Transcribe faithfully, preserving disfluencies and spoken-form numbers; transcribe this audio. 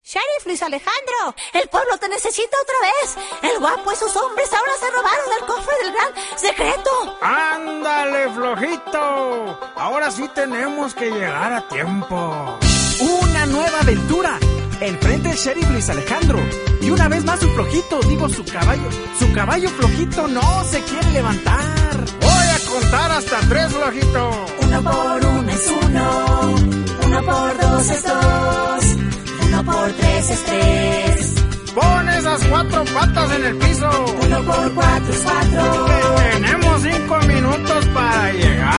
Sheriff Luis Alejandro, el pueblo te necesita otra vez. El guapo y sus hombres ahora se robaron el cofre del gran secreto. ¡Ándale, flojito! Ahora sí tenemos que llegar a tiempo. ¡Una nueva aventura! Enfrente el Sheriff Luis Alejandro. Y una vez más su flojito, digo su caballo. Su caballo flojito no se quiere levantar. Voy a contar hasta tres, flojito. Uno por uno es uno. Uno por dos es dos. Uno por tres es tres. Pon esas cuatro patas en el piso. Uno por cuatro es cuatro. Tenemos cinco minutos para llegar.